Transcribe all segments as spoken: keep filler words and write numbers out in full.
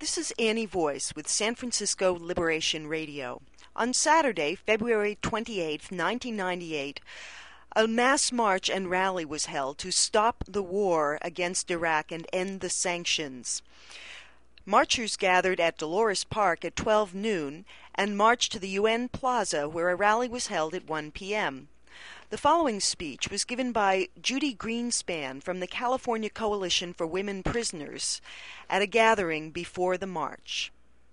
This is Annie Voice with San Francisco Liberation Radio. On Saturday, February twenty-eighth, nineteen ninety-eight, a mass march and rally was held to stop the war against Iraq and end the sanctions. Marchers gathered at Dolores Park at twelve noon and marched to the U N Plaza, where a rally was held at one p.m. The following speech was given by Judy Greenspan from the California Coalition for Women Prisoners at a gathering before the march.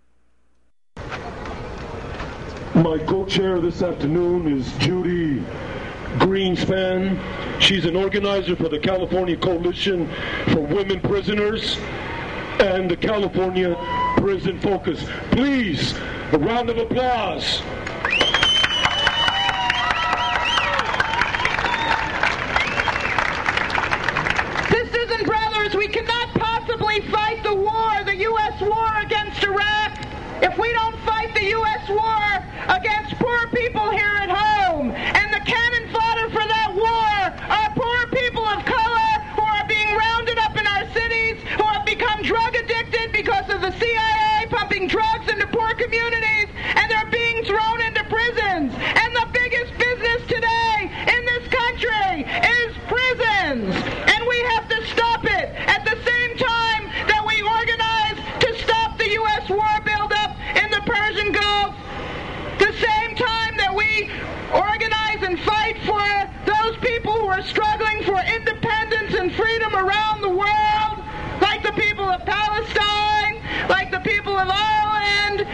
My co-chair this afternoon is Judy Greenspan. She's an organizer for the California Coalition for Women Prisoners and the California Prison Focus. Please, a round of applause. Sisters and brothers, we cannot possibly fight the war, the U S war against Iraq, if we don't fight the U S war against poor people here at home. And the cannon fodder for that war are poor people of color who are being rounded up in our cities, who have become drug addicted because of the C I A pumping drugs into poor communities, and they're being thrown into prisons. And the biggest business today in this country is prisons. And we have to stop it at the same time that we organize to stop the U S war buildup in the Persian Gulf, the same time that we organize and fight for those people who are struggling for independence and freedom around the world, like the people of Palestine, like the people of Ireland.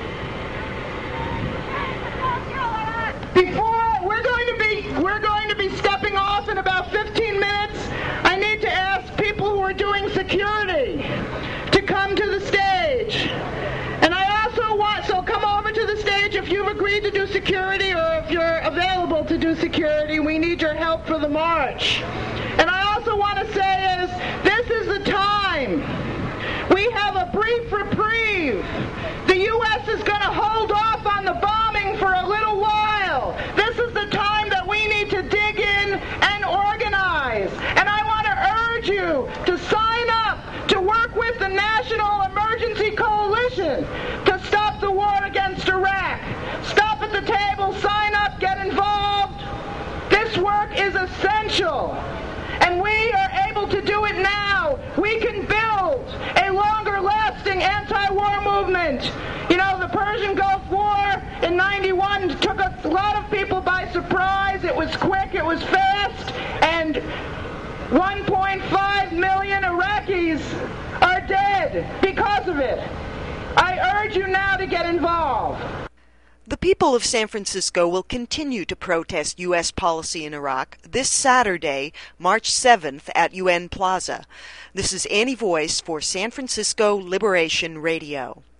Before we're going to be we're going to be stepping off in about fifteen minutes, I need to ask people who are doing security to come to the stage. And I also want, so come over to the stage if you've agreed to do security or if you're available to do security. We need your help for the march. And I also want to say is, this is the time. We have a brief reprieve. The U S is going to hold off on the bombing for a little while. This is the time that we need to dig in and organize. And I want to urge you to sign up to work with the National Emergency Coalition to stop the war against Iraq. Stop at the table, sign up, get involved. This work is essential. And we are able to do it now. We can build a longer-lasting anti-war movement. You know, the Persian Gulf War in ninety-one took a lot of people by surprise. It was quick, it was fast, and one point five million Iraqis are dead because of it. I urge you now to get involved. The people of San Francisco will continue to protest U S policy in Iraq this Saturday, March seventh at U N Plaza. This is Annie Voice for San Francisco Liberation Radio.